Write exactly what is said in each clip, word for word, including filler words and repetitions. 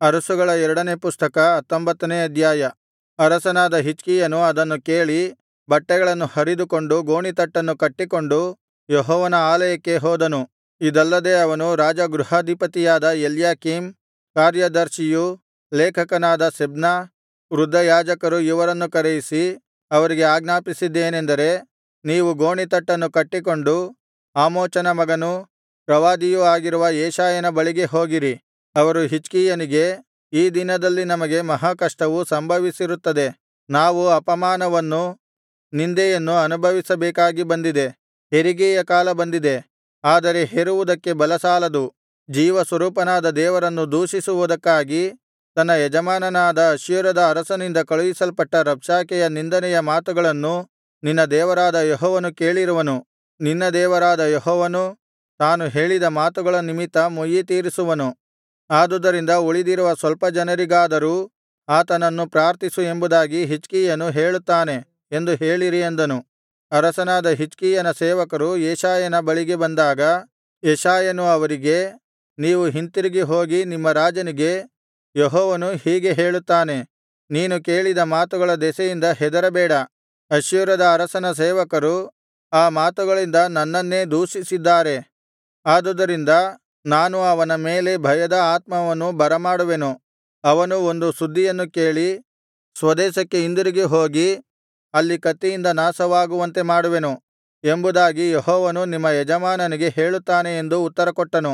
ಅರಸುಗಳ ಎರಡನೇ ಪುಸ್ತಕ ಹತ್ತೊಂಬತ್ತನೇ ಅಧ್ಯಾಯ. ಅರಸನಾದ ಹಿಜ್ಕೀಯನು ಅದನ್ನು ಕೇಳಿ ಬಟ್ಟೆಗಳನ್ನು ಹರಿದುಕೊಂಡು ಗೋಣಿತಟ್ಟನ್ನು ಕಟ್ಟಿಕೊಂಡು ಯೆಹೋವನ ಆಲಯಕ್ಕೆ ಹೋದನು. ಇದಲ್ಲದೆ ಅವನು ರಾಜಗೃಹಾಧಿಪತಿಯಾದ ಎಲ್ಯಾಕೀಮ್, ಕಾರ್ಯದರ್ಶಿಯೂ ಲೇಖಕನಾದ ಶೆಬ್ನ, ವೃದ್ಧಯಾಜಕರು ಇವರನ್ನು ಕರೆಯಿಸಿ ಅವರಿಗೆ ಆಜ್ಞಾಪಿಸಿದ್ದೇನೆಂದರೆ, ನೀವು ಗೋಣಿತಟ್ಟನ್ನು ಕಟ್ಟಿಕೊಂಡು ಆಮೋಚನ ಮಗನೂ ಪ್ರವಾದಿಯೂ ಆಗಿರುವ ಯೆಶಾಯನ ಬಳಿಗೆ ಹೋಗಿರಿ. ಅವರು ಹಿಜ್ಕೀಯನಿಗೆ, ಈ ದಿನದಲ್ಲಿ ನಮಗೆ ಮಹಾಕಷ್ಟವು ಸಂಭವಿಸಿರುತ್ತದೆ. ನಾವು ಅಪಮಾನವನ್ನೂ ನಿಂದೆಯನ್ನು ಅನುಭವಿಸಬೇಕಾಗಿ ಬಂದಿದೆ. ಹೆರಿಗೆಯ ಕಾಲ ಬಂದಿದೆ, ಆದರೆ ಹೆರುವುದಕ್ಕೆ ಬಲಸಾಲದು. ಜೀವಸ್ವರೂಪನಾದ ದೇವರನ್ನು ದೂಷಿಸುವುದಕ್ಕಾಗಿ ತನ್ನ ಯಜಮಾನನಾದ ಅಶ್ಶೂರದ ಅರಸನಿಂದ ಕಳುಹಿಸಲ್ಪಟ್ಟ ರಬ್ಷಾಕೆಯ ನಿಂದನೆಯ ಮಾತುಗಳನ್ನು ನಿನ್ನ ದೇವರಾದ ಯೆಹೋವನು ಕೇಳಿರುವನು. ನಿನ್ನ ದೇವರಾದ ಯೆಹೋವನು ತಾನು ಹೇಳಿದ ಮಾತುಗಳ ನಿಮಿತ್ತ ಮುಯ್ಯಿತೀರಿಸುವನು. ಆದುದರಿಂದ ಉಳಿದಿರುವ ಸ್ವಲ್ಪ ಜನರಿಗಾದರೂ ಆತನನ್ನು ಪ್ರಾರ್ಥಿಸು ಎಂಬುದಾಗಿ ಹಿಜ್ಕೀಯನು ಹೇಳುತ್ತಾನೆ ಎಂದು ಹೇಳಿರಿ ಅಂದನು. ಅರಸನಾದ ಹಿಜ್ಕೀಯನ ಸೇವಕರು ಯೆಶಾಯನ ಬಳಿಗೆ ಬಂದಾಗ ಯೆಶಾಯನು ಅವರಿಗೆ, ನೀವು ಹಿಂತಿರುಗಿ ಹೋಗಿ ನಿಮ್ಮ ರಾಜನಿಗೆ, ಯೆಹೋವನು ಹೀಗೆ ಹೇಳುತ್ತಾನೆ, ನೀನು ಕೇಳಿದ ಮಾತುಗಳ ದೆಸೆಯಿಂದ ಹೆದರಬೇಡ. ಅಶ್ಶೂರದ ಅರಸನ ಸೇವಕರು ಆ ಮಾತುಗಳಿಂದ ನನ್ನನ್ನೇ ದೂಷಿಸಿದ್ದಾರೆ. ಆದುದರಿಂದ ನಾನು ಅವನ ಮೇಲೆ ಭಯದ ಆತ್ಮವನ್ನು ಬರಮಾಡುವೆನು. ಅವನು ಒಂದು ಸುದ್ದಿಯನ್ನು ಕೇಳಿ ಸ್ವದೇಶಕ್ಕೆ ಹಿಂದಿರುಗಿ ಹೋಗಿ ಅಲ್ಲಿ ಕತ್ತಿಯಿಂದ ನಾಶವಾಗುವಂತೆ ಮಾಡುವೆನು ಎಂಬುದಾಗಿ ಯೆಹೋವನು ನಿಮ್ಮ ಯಜಮಾನನಿಗೆ ಹೇಳುತ್ತಾನೆ ಎಂದು ಉತ್ತರಕೊಟ್ಟನು.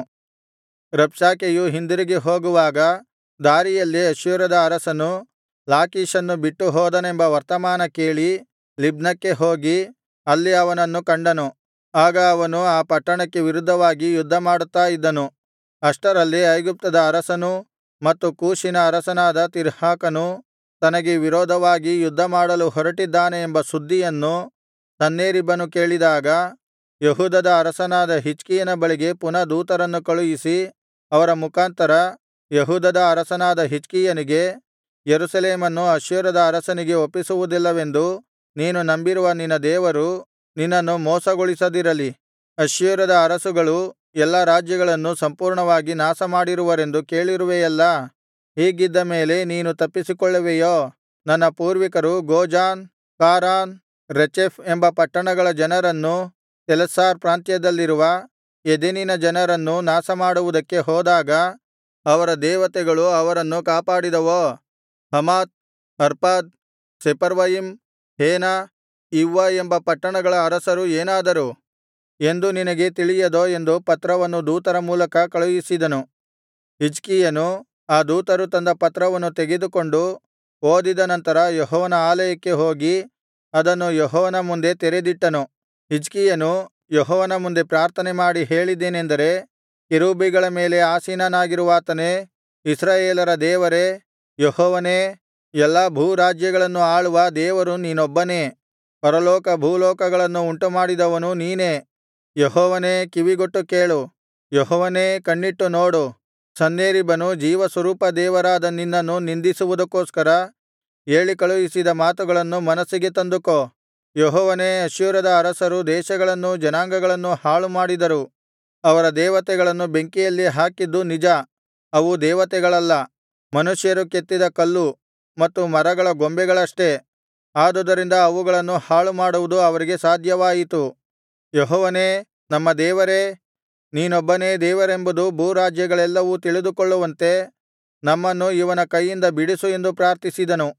ರಬ್ಷಾಕೆಯು ಹಿಂದಿರುಗಿ ಹೋಗುವಾಗ ದಾರಿಯಲ್ಲಿ ಅಶ್ಶೂರದ ಅರಸನು ಲಾಕೀಷನ್ನು ಬಿಟ್ಟು ಹೋದನೆಂಬ ವರ್ತಮಾನ ಕೇಳಿ ಲಿಬ್ನಕ್ಕೆ ಹೋಗಿ ಅಲ್ಲಿ ಅವನನ್ನು ಕಂಡನು. ಆಗ ಅವನು ಆ ಪಟ್ಟಣಕ್ಕೆ ವಿರುದ್ಧವಾಗಿ ಯುದ್ಧಮಾಡುತ್ತಾ ಇದ್ದನು. ಅಷ್ಟರಲ್ಲಿ ಐಗುಪ್ತದ ಅರಸನೂ ಮತ್ತು ಕೂಷಿನ ಅರಸನಾದ ತಿರ್ಹಾಕನು ತನಗೆ ವಿರೋಧವಾಗಿ ಯುದ್ಧಮಾಡಲು ಹೊರಟಿದ್ದಾನೆ ಎಂಬ ಸುದ್ದಿಯನ್ನು ಸನ್ಹೇರೀಬನು ಕೇಳಿದಾಗ, ಯೆಹೂದದ ಅರಸನಾದ ಹಿಜ್ಕೀಯನ ಬಳಿಗೆ ಪುನಃ ದೂತರನ್ನು ಕಳುಹಿಸಿ ಅವರ ಮುಖಾಂತರ ಯೆಹೂದದ ಅರಸನಾದ ಹಿಜ್ಕೀಯನಿಗೆ, ಯೆರೂಸಲೇಮನ್ನು ಅಶ್ಶೂರದ ಅರಸನಿಗೆ ಒಪ್ಪಿಸುವುದಿಲ್ಲವೆಂದು ನೀನು ನಂಬಿರುವ ನಿನ್ನ ದೇವರು ನಿನ್ನನ್ನು ಮೋಸಗೊಳಿಸದಿರಲಿ. ಅಶ್ಶೂರದ ಅರಸುಗಳು ಎಲ್ಲಾ ರಾಜ್ಯಗಳನ್ನು ಸಂಪೂರ್ಣವಾಗಿ ನಾಶಮಾಡಿರುವರೆಂದು ಕೇಳಿರುವೆಯಲ್ಲಾ. ಹೀಗಿದ್ದ ಮೇಲೆ ನೀನು ತಪ್ಪಿಸಿಕೊಳ್ಳುವೆಯೋ? ನನ್ನ ಪೂರ್ವಿಕರು ಗೋಜಾನ್, ಖಾರಾನ್, ರೆಚೆಫ್ ಎಂಬ ಪಟ್ಟಣಗಳ ಜನರನ್ನೂ ತೆಲಸ್ಸಾರ್ ಪ್ರಾಂತ್ಯದಲ್ಲಿರುವ ಎದೆನಿನ ಜನರನ್ನೂ ನಾಶಮಾಡುವುದಕ್ಕೆ ಹೋದಾಗ ಅವರ ದೇವತೆಗಳು ಅವರನ್ನು ಕಾಪಾಡಿದವೋ? Hamath, Arpad, Sepharvaim, Hena, Ivvah ಎಂಬ ಪಟ್ಟಣಗಳ ಅರಸರು ಏನಾದರು ಎಂದು ನಿನಗೆ ತಿಳಿಯದೋ ಎಂದು ಪತ್ರವನ್ನು ದೂತರ ಮೂಲಕ ಕಳುಹಿಸಿದನು. ಹಿಜ್ಕೀಯನು ಆ ದೂತರು ತಂದ ಪತ್ರವನ್ನು ತೆಗೆದುಕೊಂಡು ಓದಿದ ನಂತರ ಯೆಹೋವನ ಆಲಯಕ್ಕೆ ಹೋಗಿ ಅದನ್ನು ಯೆಹೋವನ ಮುಂದೆ ತೆರೆದಿಟ್ಟನು. ಹಿಜ್ಕೀಯನು ಯೆಹೋವನ ಮುಂದೆ ಪ್ರಾರ್ಥನೆ ಮಾಡಿ ಹೇಳಿದ್ದೇನೆಂದರೆ, ಕೆರೂಬಿಗಳ ಮೇಲೆ ಆಸೀನನಾಗಿರುವಾತನೇ, ಇಸ್ರಾಯೇಲರ ದೇವರೇ, ಯೆಹೋವನೇ, ಎಲ್ಲಾ ಭೂರಾಜ್ಯಗಳನ್ನು ಆಳುವ ದೇವರು ನೀನೊಬ್ಬನೇ. ಪರಲೋಕ ಭೂಲೋಕಗಳನ್ನು ಉಂಟುಮಾಡಿದವನು ನೀನೇ. ಯೆಹೋವನೇ, ಕಿವಿಗೊಟ್ಟು ಕೇಳು. ಯೆಹೋವನೇ, ಕಣ್ಣಿಟ್ಟು ನೋಡು. ಸನ್ಹೇರೀಬನು ಜೀವಸ್ವರೂಪ ದೇವರಾದ ನಿನ್ನನ್ನು ನಿಂದಿಸುವುದಕ್ಕೋಸ್ಕರ ಹೇಳಿಕಳುಹಿಸಿದ ಮಾತುಗಳನ್ನು ಮನಸ್ಸಿಗೆ ತಂದುಕೋ. ಯೆಹೋವನೇ, ಅಶ್ಶೂರದ ಅರಸರು ದೇಶಗಳನ್ನೂ ಜನಾಂಗಗಳನ್ನೂ ಹಾಳುಮಾಡಿದರು. ಅವರ ದೇವತೆಗಳನ್ನು ಬೆಂಕಿಯಲ್ಲಿ ಹಾಕಿದ್ದು ನಿಜ. ಅವು ದೇವತೆಗಳಲ್ಲ, ಮನುಷ್ಯರು ಕೆತ್ತಿದ ಕಲ್ಲು ಮತ್ತು ಮರಗಳ ಗೊಂಬೆಗಳಷ್ಟೇ. ಆದುದರಿಂದ ಅವುಗಳನ್ನು ಹಾಳುಮಾಡುವುದು ಅವರಿಗೆ ಸಾಧ್ಯವಾಯಿತು. ಯೆಹೋವನೇ, ನಮ್ಮ ದೇವರೇ, ನೀನೊಬ್ಬನೇ ದೇವರೆಂಬುದು ಭೂರಾಜ್ಯಗಳೆಲ್ಲವೂ ತಿಳಿದುಕೊಳ್ಳುವಂತೆ ನಮ್ಮನ್ನು ಇವನ ಕೈಯಿಂದ ಬಿಡಿಸು ಎಂದು ಪ್ರಾರ್ಥಿಸಿದನು.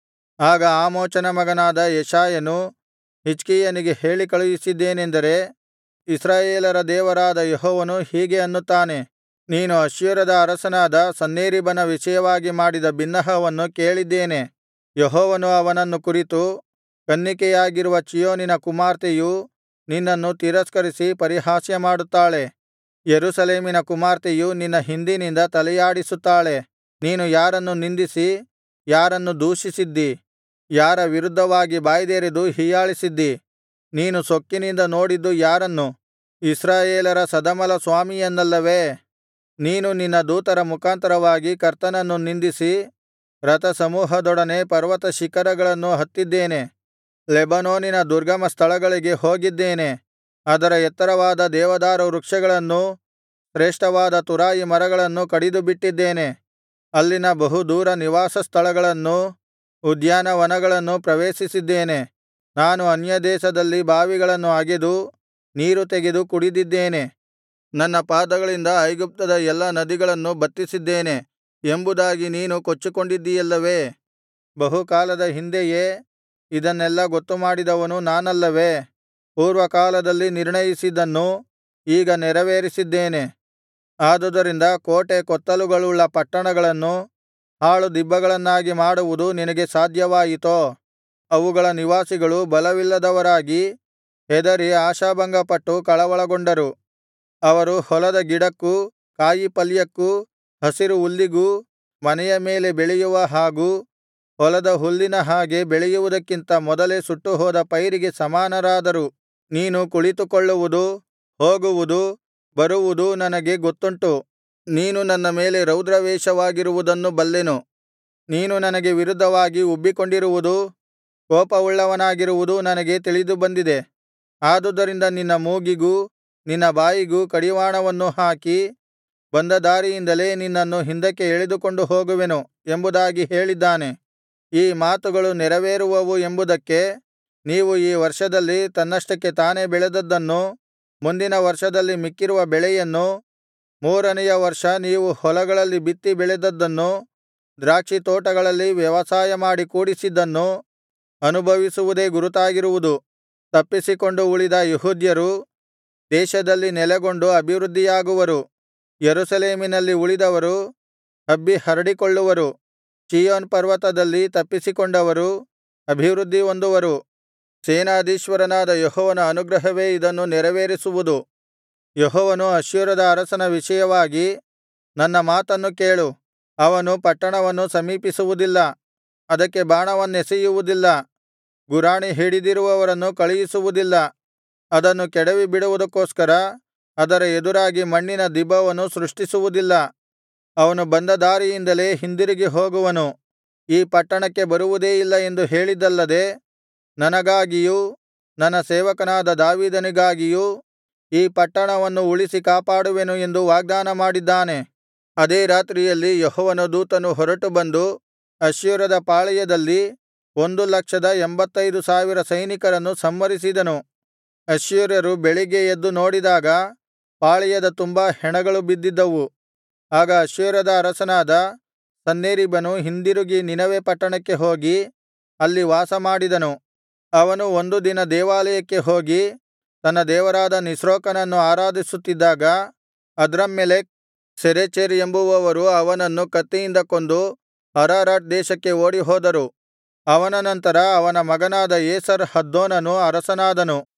ಆಗ ಆಮೋಚನ ಮಗನಾದ ಯೆಶಾಯನು ಹಿಜ್ಕೀಯನಿಗೆ ಹೇಳಿ ಕಳುಹಿಸಿದ್ದೇನೆಂದರೆ, ಇಸ್ರಾಯೇಲರ ದೇವರಾದ ಯೆಹೋವನು ಹೀಗೆ ಅನ್ನುತ್ತಾನೆ, ನೀನು ಅಶ್ಶೂರದ ಅರಸನಾದ ಸನ್ಹೇರೀಬನ ವಿಷಯವಾಗಿ ಮಾಡಿದ ಬಿನ್ನಹವನ್ನು ಕೇಳಿದ್ದೇನೆ. ಯೆಹೋವನು ಅವನನ್ನು ಕುರಿತು, ಕನ್ನಿಕೆಯಾಗಿರುವ ಚೀಯೋನಿನ ಕುಮಾರ್ತೆಯು ನಿನ್ನನ್ನು ತಿರಸ್ಕರಿಸಿ ಪರಿಹಾಸ್ಯ ಮಾಡುತ್ತಾಳೆ. ಯೆರೂಸಲೇಮಿನ ಕುಮಾರ್ತೆಯು ನಿನ್ನ ಹಿಂದಿನಿಂದ ತಲೆಯಾಡಿಸುತ್ತಾಳೆ. ನೀನು ಯಾರನ್ನು ನಿಂದಿಸಿ ಯಾರನ್ನು ದೂಷಿಸಿದ್ದಿ? ಯಾರ ವಿರುದ್ಧವಾಗಿ ಬಾಯ್ದೆರೆದು ಹೀಯಾಳಿಸಿದ್ದಿ? ನೀನು ಸೊಕ್ಕಿನಿಂದ ನೋಡಿದ್ದು ಯಾರನ್ನು? ಇಸ್ರಾಯೇಲರ ಸದಮಲಸ್ವಾಮಿಯನ್ನಲ್ಲವೇ? ನೀನು ನಿನ್ನ ದೂತರ ಮುಖಾಂತರವಾಗಿ ಕರ್ತನನ್ನು ನಿಂದಿಸಿ ರಥಸಮೂಹದೊಡನೆ ಪರ್ವತ ಶಿಖರಗಳನ್ನು ಹತ್ತಿದ್ದೇನೆ. ಲೆಬನೋನಿನ ದುರ್ಗಮ ಸ್ಥಳಗಳಿಗೆ ಹೋಗಿದ್ದೇನೆ. ಅದರ ಎತ್ತರವಾದ ದೇವದಾರು ವೃಕ್ಷಗಳನ್ನೂ ಶ್ರೇಷ್ಠವಾದ ತುರಾಯಿ ಮರಗಳನ್ನೂ ಕಡಿದುಬಿಟ್ಟಿದ್ದೇನೆ. ಅಲ್ಲಿನ ಬಹುದೂರ ನಿವಾಸಸ್ಥಳಗಳನ್ನೂ ಉದ್ಯಾನವನಗಳನ್ನೂ ಪ್ರವೇಶಿಸಿದ್ದೇನೆ. ನಾನು ಅನ್ಯದೇಶದಲ್ಲಿ ಬಾವಿಗಳನ್ನು ಅಗೆದು ನೀರು ತೆಗೆದು ಕುಡಿದಿದ್ದೇನೆ. ನನ್ನ ಪಾದಗಳಿಂದ ಐಗುಪ್ತದ ಎಲ್ಲಾ ನದಿಗಳನ್ನು ಬತ್ತಿಸಿದ್ದೇನೆ ಎಂಬುದಾಗಿ ನೀನು ಕೊಚ್ಚಿಕೊಂಡಿದ್ದೀಯಲ್ಲವೇ? ಬಹುಕಾಲದ ಹಿಂದೆಯೇ ಇದನ್ನೆಲ್ಲಾ ಗೊತ್ತುಮಾಡಿದವನು ನಾನಲ್ಲವೇ? ಪೂರ್ವಕಾಲದಲ್ಲಿ ನಿರ್ಣಯಿಸಿದ್ದನ್ನು ಈಗ ನೆರವೇರಿಸಿದ್ದೇನೆ. ಆದುದರಿಂದ ಕೋಟೆ ಕೊತ್ತಲುಗಳುಳ್ಳ ಪಟ್ಟಣಗಳನ್ನು ಹಾಳು ದಿಬ್ಬಗಳನ್ನಾಗಿ ಮಾಡುವುದು ನಿನಗೆ ಸಾಧ್ಯವಾಯಿತೋ? ಅವುಗಳ ನಿವಾಸಿಗಳು ಬಲವಿಲ್ಲದವರಾಗಿ ಹೆದರಿ ಆಶಾಭಂಗಪಟ್ಟು ಕಳವಳಗೊಂಡರು. ಅವರು ಹೊಲದ ಗಿಡಕ್ಕೂ ಕಾಯಿಪಲ್ಯಕ್ಕೂ ಹಸಿರು ಹುಲ್ಲಿಗೂ ಮನೆಯ ಮೇಲೆ ಬೆಳೆಯುವ ಹಾಗೂ ಹೊಲದ ಹುಲ್ಲಿನ ಹಾಗೆ ಬೆಳೆಯುವುದಕ್ಕಿಂತ ಮೊದಲೇ ಸುಟ್ಟುಹೋದ ಪೈರಿಗೆ ಸಮಾನರಾದರು. ನೀನು ಕುಳಿತುಕೊಳ್ಳುವುದು, ಹೋಗುವುದು, ಬರುವುದು ನನಗೆ ಗೊತ್ತುಂಟು. ನೀನು ನನ್ನ ಮೇಲೆ ರೌದ್ರಾವೇಶವಾಗಿರುವುದನ್ನು ಬಲ್ಲೆನು. ನೀನು ನನಗೆ ವಿರುದ್ಧವಾಗಿ ಉಬ್ಬಿಕೊಂಡಿರುವುದೂ ಕೋಪವುಳ್ಳವನಾಗಿರುವುದೂ ನನಗೆ ತಿಳಿದು ಬಂದಿದೆ. ಆದುದರಿಂದ ನಿನ್ನ ಮೂಗಿಗೂ ನಿನ್ನ ಬಾಯಿಗೂ ಕಡಿವಾಣವನ್ನು ಹಾಕಿ ಬಂದ ದಾರಿಯಿಂದಲೇ ನಿನ್ನನ್ನು ಹಿಂದಕ್ಕೆ ಎಳೆದುಕೊಂಡು ಹೋಗುವೆನು ಎಂಬುದಾಗಿ ಹೇಳಿದ್ದಾನೆ. ಈ ಮಾತುಗಳು ನೆರವೇರುವವು ಎಂಬುದಕ್ಕೆ ನೀವು ಈ ವರ್ಷದಲ್ಲಿ ತನ್ನಷ್ಟಕ್ಕೆ ತಾನೇ ಬೆಳೆದದ್ದನ್ನು, ಮುಂದಿನ ವರ್ಷದಲ್ಲಿ ಮಿಕ್ಕಿರುವ ಬೆಳೆಯನ್ನು, ಮೂರನೆಯ ವರ್ಷ ನೀವು ಹೊಲಗಳಲ್ಲಿ ಬಿತ್ತಿ ಬೆಳೆದದ್ದನ್ನು, ದ್ರಾಕ್ಷಿತೋಟಗಳಲ್ಲಿ ವ್ಯವಸಾಯಮಾಡಿ ಕೂಡಿಸಿದ್ದನ್ನು ಅನುಭವಿಸುವುದೇ ಗುರುತಾಗಿರುವುದು. ತಪ್ಪಿಸಿಕೊಂಡು ಉಳಿದ ಯೆಹೂದ್ಯರು ದೇಶದಲ್ಲಿ ನೆಲೆಗೊಂಡು ಅಭಿವೃದ್ಧಿಯಾಗುವರು. ಯೆರೂಸಲೇಮಿನಲ್ಲಿ ಉಳಿದವರು ಹಬ್ಬಿ ಹರಡಿಕೊಳ್ಳುವರು. ಚೀಯೋನ್ ಪರ್ವತದಲ್ಲಿ ತಪ್ಪಿಸಿಕೊಂಡವರು ಅಭಿವೃದ್ಧಿ ಹೊಂದುವರು. ಸೇನಾಧೀಶ್ವರನಾದ ಯೆಹೋವನ ಅನುಗ್ರಹವೇ ಇದನ್ನು ನೆರವೇರಿಸುವುದು. ಯೆಹೋವನು ಅಶ್ಶೂರದ ಅರಸನ ವಿಷಯವಾಗಿ, ನನ್ನ ಮಾತನ್ನು ಕೇಳು. ಅವನು ಪಟ್ಟಣವನ್ನು ಸಮೀಪಿಸುವುದಿಲ್ಲ, ಅದಕ್ಕೆ ಬಾಣವನ್ನೆಸೆಯುವುದಿಲ್ಲ, ಗುರಾಣಿ ಹಿಡಿದಿರುವವರನ್ನು ಕಳುಹಿಸುವುದಿಲ್ಲ. ಅದನ್ನು ಕೆಡವಿಬಿಡುವುದಕ್ಕೋಸ್ಕರ ಅದರ ಎದುರಾಗಿ ಮಣ್ಣಿನ ದಿಬ್ಬವನ್ನು ಸೃಷ್ಟಿಸುವುದಿಲ್ಲ. ಅವನು ಬಂದ ದಾರಿಯಿಂದಲೇ ಹಿಂದಿರುಗಿ ಹೋಗುವನು. ಈ ಪಟ್ಟಣಕ್ಕೆ ಬರುವುದೇ ಇಲ್ಲ ಎಂದು ಹೇಳಿದ್ದಲ್ಲದೆ, ನನಗಾಗಿಯೂ ನನ್ನ ಸೇವಕನಾದ ದಾವೀದನಿಗಾಗಿಯೂ ಈ ಪಟ್ಟಣವನ್ನು ಉಳಿಸಿ ಕಾಪಾಡುವೆನು ಎಂದು ವಾಗ್ದಾನ ಮಾಡಿದ್ದಾನೆ. ಅದೇ ರಾತ್ರಿಯಲ್ಲಿ ಯೆಹೋವನ ದೂತನು ಹೊರಟು ಬಂದು ಅಶ್ಶೂರದ ಪಾಳೆಯದಲ್ಲಿ ಒಂದು ಲಕ್ಷದ ಎಂಭತ್ತೈದು ಸಾವಿರ ಸೈನಿಕರನ್ನು ಸಂಹರಿಸಿದನು. ಅಶ್ಶೂರ್ಯರು ಬೆಳಿಗ್ಗೆ ಎದ್ದು ನೋಡಿದಾಗ ಪಾಳೆಯದ ತುಂಬಾ ಹೆಣಗಳು ಬಿದ್ದಿದ್ದವು. ಆಗ ಅಶ್ಶೂರದ ಅರಸನಾದ ಸನ್ಹೇರೀಬನು ಹಿಂದಿರುಗಿ ನಿನವೆ ಪಟ್ಟಣಕ್ಕೆ ಹೋಗಿ ಅಲ್ಲಿ ವಾಸಮಾಡಿದನು. ಅವನು ಒಂದು ದಿನ ದೇವಾಲಯಕ್ಕೆ ಹೋಗಿ ತನ್ನ ದೇವರಾದ ನಿಸ್ರೋಕನನ್ನು ಆರಾಧಿಸುತ್ತಿದ್ದಾಗ ಅದ್ರಮ್ಮೆಲೆಕ್, ಸರೆಚೆರ್ ಎಂಬುವವರು ಅವನನ್ನು ಕತ್ತಿಯಿಂದ ಕೊಂದು ಅರಾರಾಟ್ ದೇಶಕ್ಕೆ ಓಡಿಹೋದರು. ಅವನ ನಂತರ ಅವನ ಮಗನಾದ ಏಸರ್ ಹದ್ದೋನನು ಅರಸನಾದನು.